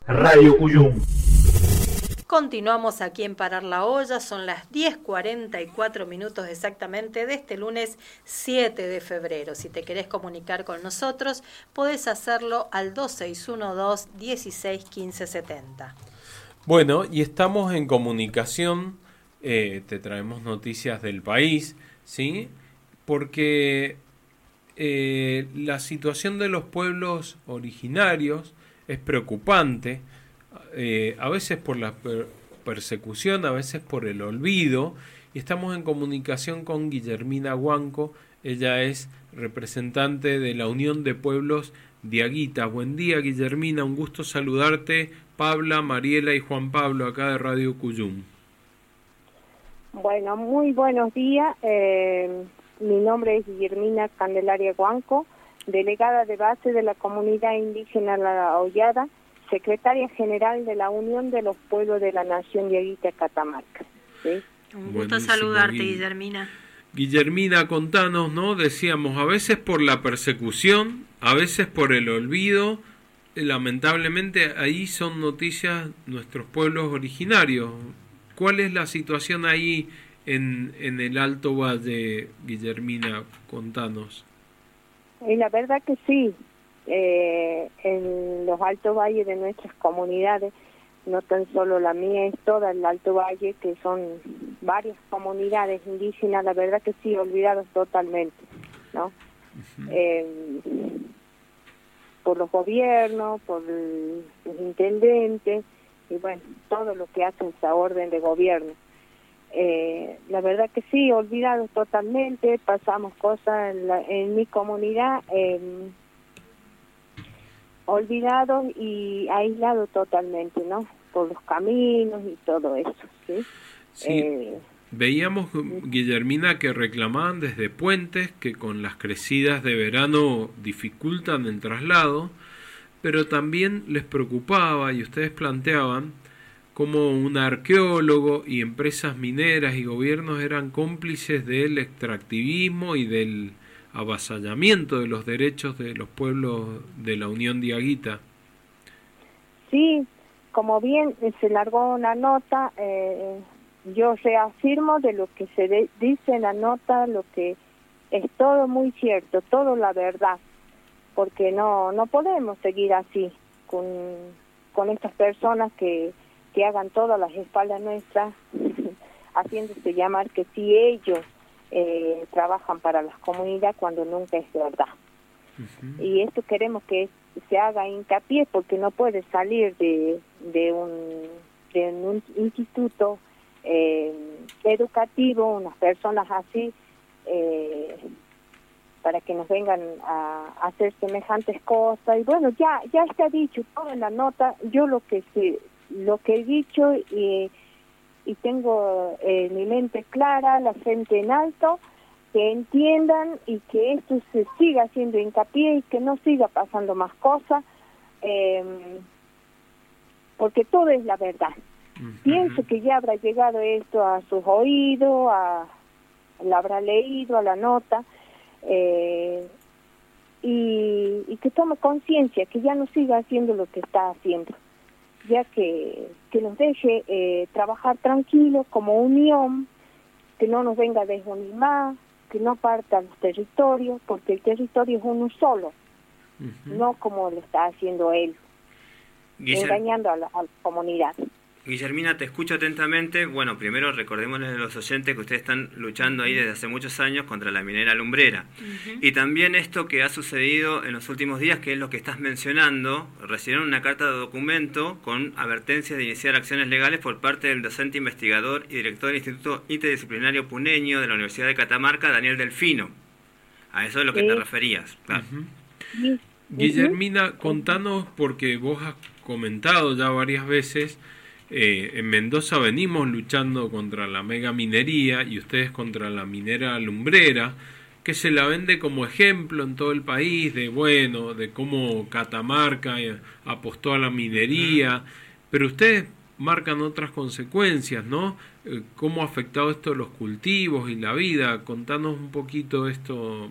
Radio Cuyum. Continuamos aquí en Parar la Olla, son las 10:44 exactamente de este lunes 7 de febrero. Si te querés comunicar con nosotros, podés hacerlo al 2612-161570. Bueno, y estamos en comunicación, te traemos noticias del país, ¿sí? Porque la situación de los pueblos originarios es preocupante, a veces por la persecución, a veces por el olvido, y estamos en comunicación con Guillermina Huanco. Ella es representante de la Unión de Pueblos Diaguita. Buen día, Guillermina, un gusto saludarte. Pabla, Mariela y Juan Pablo, acá de Radio Cuyum. Bueno, muy buenos días. Mi nombre es Guillermina Candelaria Huanco, delegada de base de la comunidad indígena La Hollada, secretaria general de la Unión de los Pueblos de la Nación Diaguita Catamarca. ¿Sí? Un gusto saludarte, Guillermina. Guillermina, contanos, ¿no? Decíamos, a veces por la persecución, a veces por el olvido, lamentablemente ahí son noticias nuestros pueblos originarios. ¿Cuál es la situación ahí en el Alto Valle, Guillermina? Contanos. Y la verdad que sí, en los Altos Valles de nuestras comunidades, no tan solo la mía, es toda el Alto Valle, que son varias comunidades indígenas, la verdad que sí, olvidados totalmente, ¿no? Por los gobiernos, por los intendentes, y bueno, todo lo que hace esa orden de gobierno. La verdad que sí, olvidados totalmente, pasamos cosas en mi comunidad, olvidados y aislados totalmente, ¿no? Por los caminos y todo eso, ¿sí? Sí. Veíamos, Guillermina, que reclamaban desde puentes que con las crecidas de verano dificultan el traslado, pero también les preocupaba, y ustedes planteaban, como un arqueólogo y empresas mineras y gobiernos eran cómplices del extractivismo y del avasallamiento de los derechos de los pueblos de la Unión Diaguita. Sí, como bien se largó una nota, yo reafirmo de lo que se dice en la nota, lo que es todo muy cierto, todo la verdad, porque no podemos seguir así con estas personas que hagan todo a las espaldas nuestras, haciéndose llamar que sí ellos trabajan para las comunidades cuando nunca es verdad. Y esto queremos que se haga hincapié, porque no puede salir de un instituto educativo unas personas así para que nos vengan a hacer semejantes cosas. Y bueno, ya está dicho todo en la nota. Yo lo que he dicho y tengo mi mente clara, la frente en alto, que entiendan y que esto se siga haciendo hincapié y que no siga pasando más cosas, porque todo es la verdad. Pienso que ya habrá llegado esto a sus oídos, la habrá leído a la nota, y que tome conciencia, que ya no siga haciendo lo que está haciendo, ya que nos deje trabajar tranquilos como unión, que no nos venga a desunir más, que no parta los territorios, porque el territorio es uno solo, no como lo está haciendo él, engañando a la comunidad. Guillermina, te escucho atentamente. Bueno, primero recordémosles a los oyentes que ustedes están luchando ahí desde hace muchos años contra la minera lumbrera. Y también esto que ha sucedido en los últimos días, que es lo que estás mencionando, recibieron una carta de documento con advertencias de iniciar acciones legales por parte del docente investigador y director del Instituto Interdisciplinario Puneño de la Universidad de Catamarca, Daniel Delfino. A eso es lo que te referías, claro. Guillermina, contanos, porque vos has comentado ya varias veces, en Mendoza venimos luchando contra la mega minería y ustedes contra la minera lumbrera, que se la vende como ejemplo en todo el país de cómo Catamarca apostó a la minería, pero ustedes marcan otras consecuencias, ¿no? ¿Cómo ha afectado esto los cultivos y la vida? Contanos un poquito esto,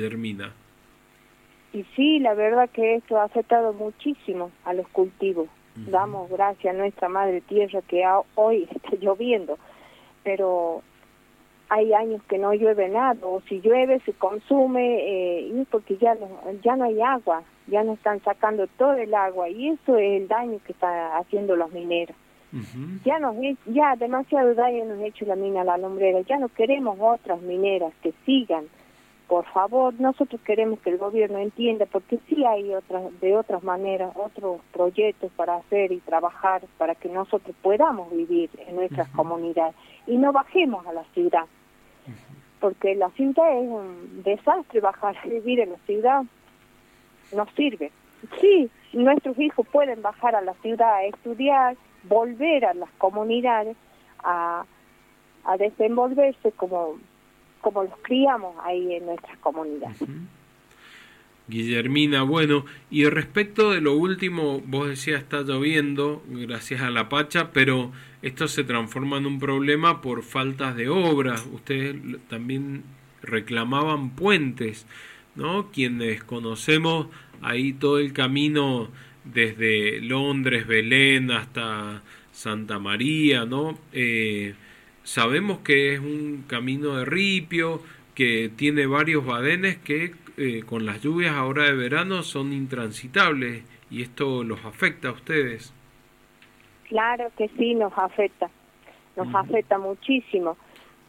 Guillermina. Y sí, la verdad que esto ha afectado muchísimo a los cultivos, Damos gracias a nuestra Madre Tierra que hoy está lloviendo, pero hay años que no llueve nada, o si llueve se consume, y porque ya no hay agua, ya no están sacando todo el agua, y eso es el daño que está haciendo los mineros. Ya demasiado daño nos ha hecho la mina La Lumbrera, ya no queremos otras mineras que sigan. Por favor, nosotros queremos que el gobierno entienda, porque sí hay de otras maneras, otros proyectos para hacer y trabajar para que nosotros podamos vivir en nuestras comunidades y no bajemos a la ciudad, porque la ciudad es un desastre, vivir en la ciudad no sirve. Sí, nuestros hijos pueden bajar a la ciudad a estudiar, volver a las comunidades a desenvolverse como los criamos ahí en nuestras comunidades. Guillermina, bueno, y respecto de lo último, vos decías está lloviendo gracias a la Pacha, pero esto se transforma en un problema por faltas de obras. Ustedes también reclamaban puentes, ¿no? Quienes conocemos ahí todo el camino desde Londres, Belén hasta Santa María, ¿no? Sabemos que es un camino de ripio, que tiene varios badenes que con las lluvias ahora de verano son intransitables, y esto los afecta a ustedes. Claro que sí, nos afecta muchísimo.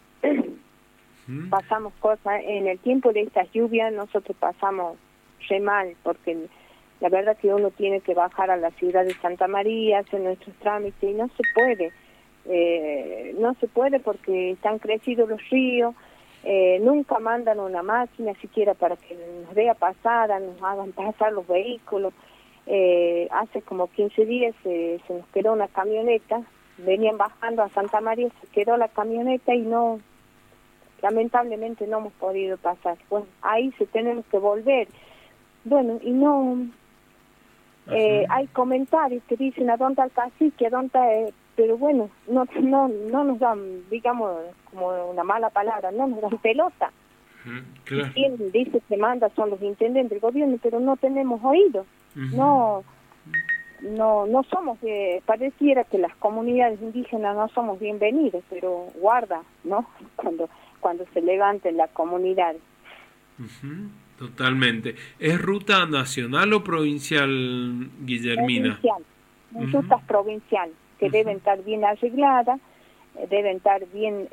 Pasamos cosas, en el tiempo de estas lluvias nosotros pasamos re mal, porque la verdad que uno tiene que bajar a la ciudad de Santa María, hacer nuestros trámites, y no se puede. No se puede porque están crecidos los ríos, nunca mandan una máquina siquiera para que nos dé pasada, nos hagan pasar los vehículos. Hace como 15 días se nos quedó una camioneta, venían bajando a Santa María, se quedó la camioneta y lamentablemente no hemos podido pasar. Bueno, ahí se tenemos que volver. Bueno, y no, hay comentarios que dicen a dónde al cacique, a dónde... pero bueno, no nos dan, digamos, como una mala palabra, no nos dan pelota. Claro. Quien dice que manda son los intendentes del gobierno, pero no tenemos oído. No somos, pareciera que las comunidades indígenas no somos bienvenidas, pero guarda, ¿no? Cuando se levanten las comunidades. Totalmente. ¿Es ruta nacional o provincial, Guillermina? Provincial, rutas provinciales, que deben estar bien arregladas, deben estar bien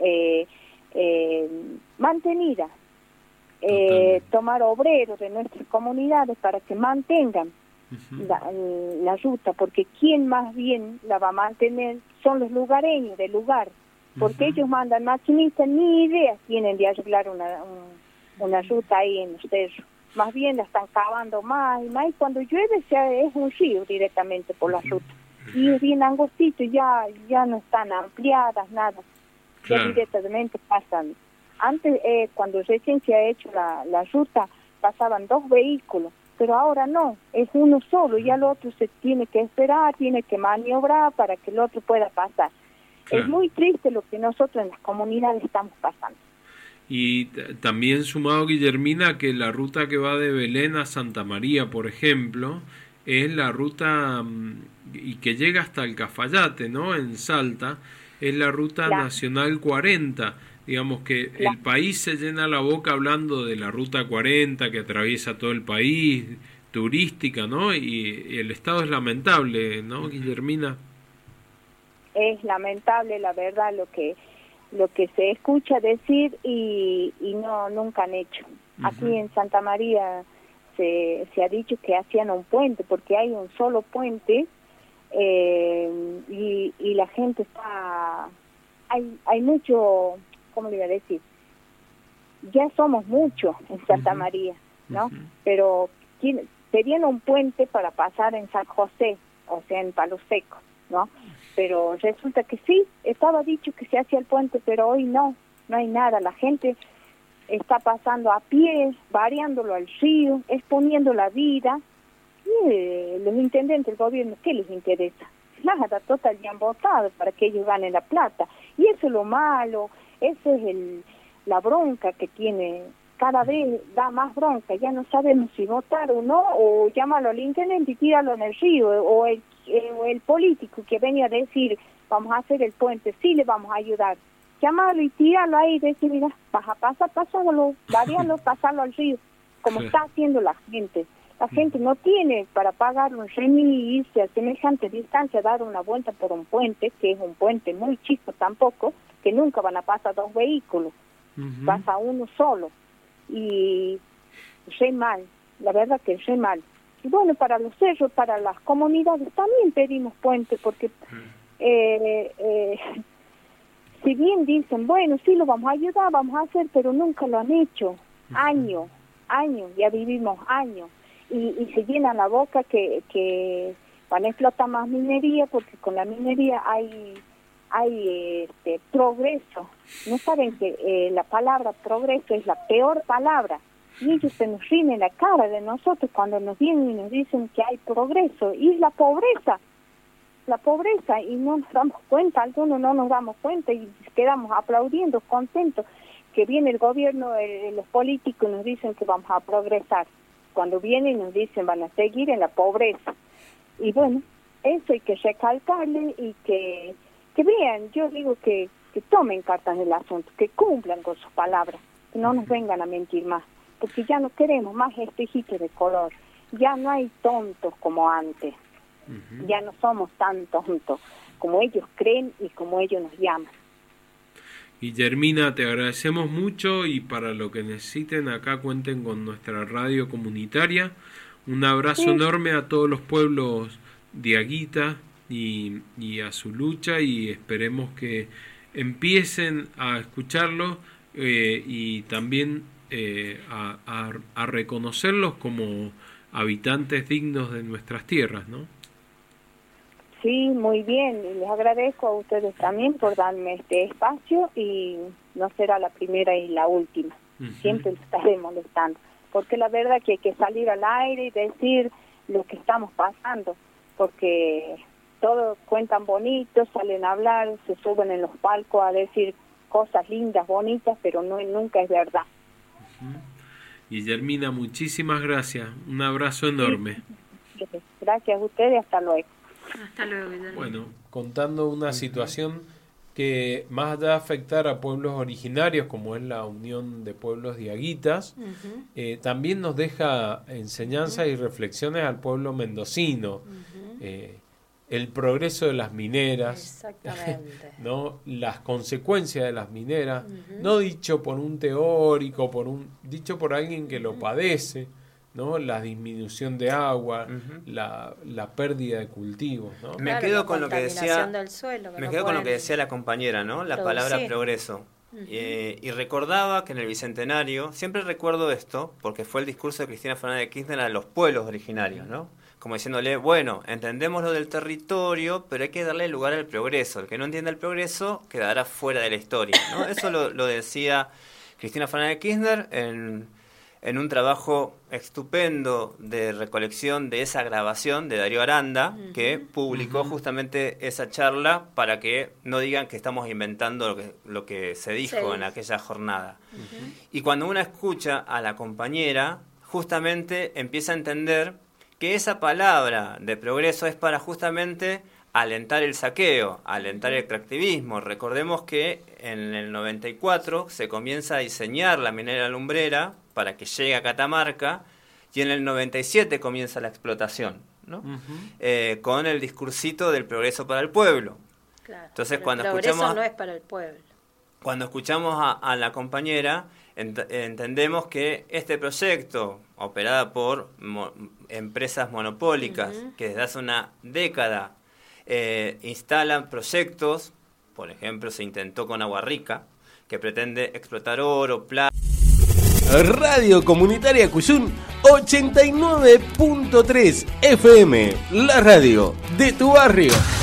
mantenidas. Tomar obreros de nuestras comunidades para que mantengan la ruta, porque quien más bien la va a mantener son los lugareños del lugar, porque ellos mandan maquinistas, ni idea tienen de arreglar una ruta ahí en los cerros. Más bien la están cavando más y más, y cuando llueve es un río directamente por la ruta. Y es bien angostito, ya no están ampliadas, nada. Claro. Ya directamente pasan. Antes, cuando recién se ha hecho la ruta, pasaban 2 vehículos, pero ahora no, es uno solo, y al otro se tiene que esperar, tiene que maniobrar para que el otro pueda pasar. Claro. Es muy triste lo que nosotros en las comunidades estamos pasando. Y también sumado, Guillermina, que la ruta que va de Belén a Santa María, por ejemplo, es la ruta y que llega hasta el Cafayate, ¿no? En Salta, es la ruta nacional 40. Digamos que el país se llena la boca hablando de la ruta 40 que atraviesa todo el país, turística, ¿no? Y el estado es lamentable, ¿no, Guillermina? Es lamentable, la verdad, lo que se escucha decir y nunca han hecho. Aquí en Santa María se ha dicho que hacían un puente, porque hay un solo puente, y la gente está... Hay mucho... ¿Cómo le iba a decir? Ya somos muchos en Santa María, ¿no? Pero tenían un puente para pasar en San José, o sea, en Palo Seco, ¿no? Pero resulta que sí, estaba dicho que se hacía el puente, pero hoy no hay nada. La gente está pasando a pie, variándolo al río, exponiendo la vida. Y los intendentes del gobierno, ¿qué les interesa? Nada, total, ya han votado para que ellos ganen la plata. Y eso es lo malo. Esa es la bronca que tiene, cada vez da más bronca, ya no sabemos si votar o no, o llámalo al intendente y tíralo en el río, o el político que venía a decir, vamos a hacer el puente, sí le vamos a ayudar, llamarlo y tirarlo ahí y decir, mira, vas a pasarlo, variarlo, pasarlo al río, como está haciendo la gente. La gente no tiene para pagar un remis y irse a semejante distancia, dar una vuelta por un puente, que es un puente muy chico tampoco, que nunca van a pasar 2 vehículos, pasa uno solo. Y re mal, la verdad que re mal. Y bueno, para los cerros, para las comunidades también pedimos puentes, porque si bien dicen, bueno, sí lo vamos a ayudar, vamos a hacer, pero nunca lo han hecho. Años, ya vivimos años. Y se llenan la boca que van a explotar más minería, porque con la minería hay progreso. No saben que la palabra progreso es la peor palabra. Y ellos se nos ríen en la cara de nosotros cuando nos vienen y nos dicen que hay progreso. Y es la pobreza, y no nos damos cuenta, algunos no nos damos cuenta y quedamos aplaudiendo, contentos, que viene el gobierno, los políticos nos dicen que vamos a progresar. Cuando vienen nos dicen van a seguir en la pobreza. Y bueno, eso hay que recalcarle y que vean, yo digo que tomen cartas en el asunto, que cumplan con sus palabras, que no nos vengan a mentir más, porque ya no queremos más espejitos de color, ya no hay tontos como antes, ya no somos tan tontos como ellos creen y como ellos nos llaman. Guillermina, te agradecemos mucho y para lo que necesiten acá cuenten con nuestra radio comunitaria. Un abrazo enorme a todos los pueblos diaguitas y a su lucha, y esperemos que empiecen a escucharlos y también a reconocerlos como habitantes dignos de nuestras tierras, ¿no? Sí, muy bien, y les agradezco a ustedes también por darme este espacio, y no será la primera y la última, siempre les estaré molestando, porque la verdad que hay que salir al aire y decir lo que estamos pasando, porque todos cuentan bonito, salen a hablar, se suben en los palcos a decir cosas lindas, bonitas, pero nunca es verdad. Guillermina, muchísimas gracias, un abrazo enorme. Sí. Gracias a ustedes, hasta luego. Hasta luego, Guillermo. Bueno, contando una situación que más allá de afectar a pueblos originarios, como es la Unión de Pueblos Diaguitas, también nos deja enseñanzas y reflexiones al pueblo mendocino. El progreso de las mineras, ¿no? Las consecuencias de las mineras, no dicho por un teórico, dicho por alguien que lo padece, ¿no? La disminución de agua, la pérdida de cultivos, ¿no? Me quedo con lo que decía la compañera, ¿no? La palabra progreso. Y recordaba que en el Bicentenario, siempre recuerdo esto, porque fue el discurso de Cristina Fernández de Kirchner a los pueblos originarios, ¿no? Como diciéndole, bueno, entendemos lo del territorio, pero hay que darle lugar al progreso. El que no entienda el progreso quedará fuera de la historia, ¿no? Eso lo decía Cristina Fernández de Kirchner en un trabajo estupendo de recolección de esa grabación de Darío Aranda, que publicó justamente esa charla para que no digan que estamos inventando lo que se dijo en aquella jornada. Y cuando uno escucha a la compañera, justamente empieza a entender que esa palabra de progreso es para justamente alentar el saqueo, alentar el extractivismo. Recordemos que en el 94 se comienza a diseñar la minera lumbrera para que llegue a Catamarca, y en el 97 comienza la explotación, ¿no? Con el discursito del progreso para el pueblo. Claro, entonces, cuando el progreso escuchamos, no es para el pueblo. Cuando escuchamos a la compañera, entendemos que este proyecto, operada por empresas monopólicas, que desde hace una década instalan proyectos, por ejemplo, se intentó con Agua Rica, que pretende explotar oro, plata. Radio Comunitaria Cuyún 89.3 FM, la radio de tu barrio.